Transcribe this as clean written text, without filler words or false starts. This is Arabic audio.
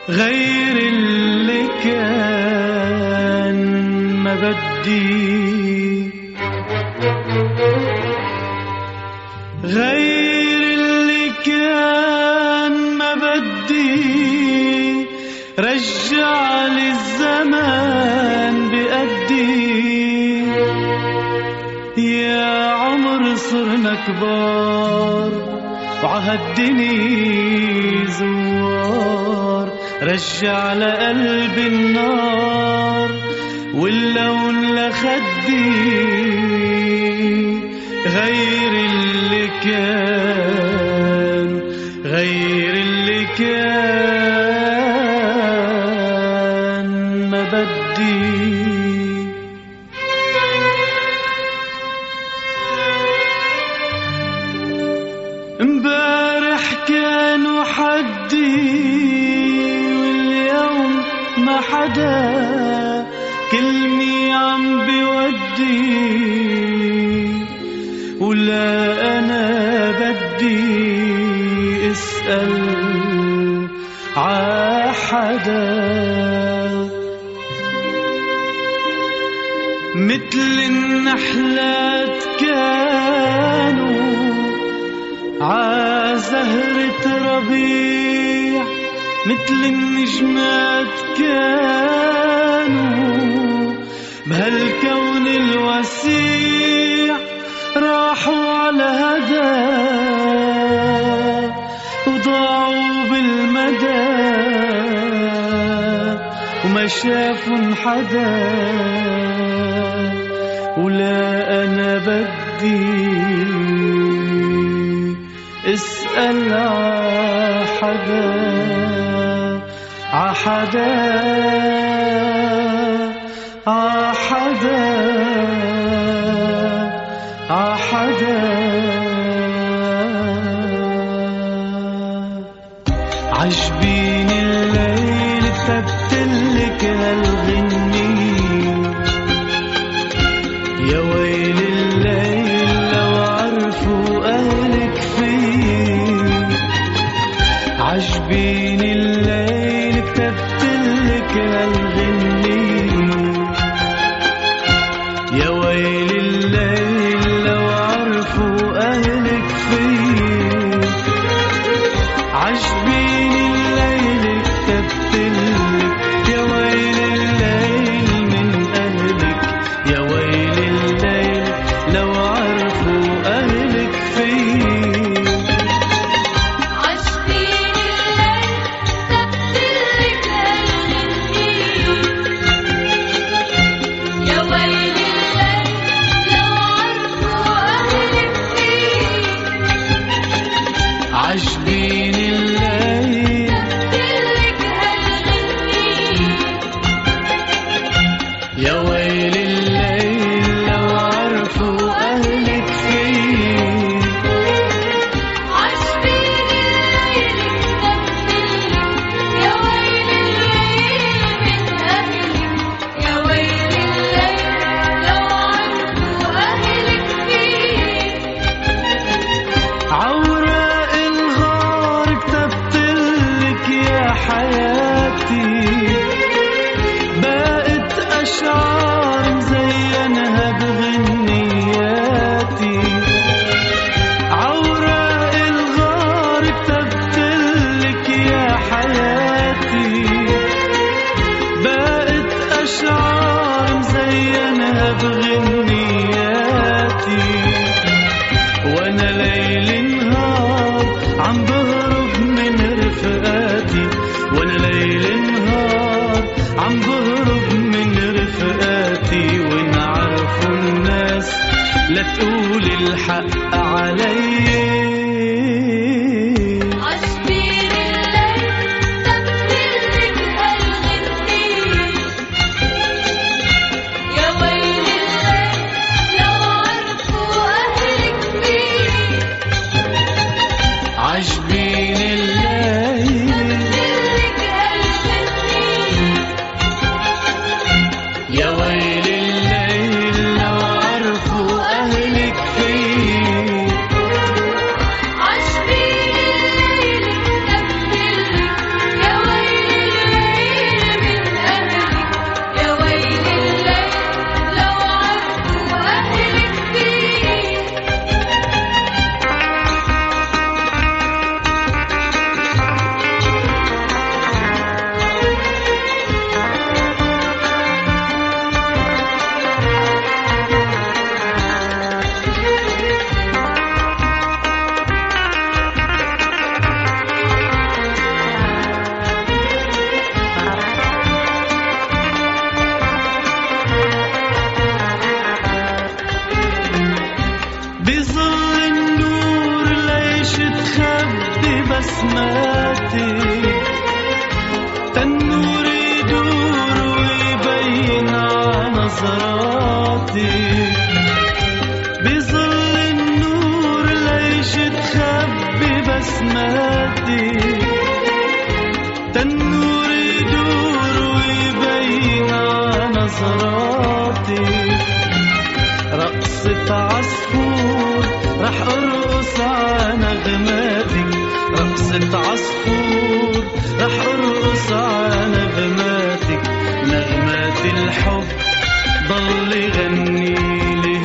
غير اللي كان ما بدي، غير اللي كان ما بدي، رجع لي الزمان بأدي. يا عمر صرنا كبار وعهدني زوار، رجع لقلبي النار واللون لخدي. غير اللي كان، غير اللي كان ما بدي. امبارح كانوا حدي واليوم ما حدا، كلمي عم بودي ولا أنا بدي اسأل عحدا. مثل النحلات كانوا عزهرة ربيع، مثل النجمات كانوا بهالكون الوسيع. راحوا على هدى وضاعوا بالمدى وما شافوا حدا، ولا أنا بدي اسأل عحدا عحدا عحدا عحدا. عجبيني الليل كتبتلك هالغنية، يا ويل الليل لو عرفوا أهلك فيه. عجبيني الليل كتبتلك هالغنية، يا ويل الليل لو عرفوا أهلك فيه. عجبيني الليل كتبتلك، يا ويل الليل من أهلك، يا ويل الليل لو عرفوا أهلك فيه. عجبيني الليل كتبتلك هالغنية، يا ويل الليل لو عرفوا أهلك فيه. عجبيني الليل كتبتلك، يا ويل الليل من أهلك، يا ويل الليل لو عرفوا أهلك فيه. عوراء الغار كتبتلك يا حياتي، بقت أشعار مزينها بغنياتي. عوراء الغار كتبتلك يا حياتي، بقت أشعار مزينها بغنياتي. وانا ليل نهار عم بهرب من رفقاتي، وانا ليل نهار عم بهرب من رفقاتي. وإن عرفوا الناس لا تقول الحق علي. عجبيني الليل كتبتلك هالغنية، يا ويل الليل لو عرفوا أهلك فيه. عجبيني الليل كتبتلك هالغنية، يا ويل الليل لو عرفوا أهلك فيه. رقصة عصفور رح أرقص على نغماتك، رقصة عصفور رح أرقص على نغماتك، نغمات الحب ضل يغني لي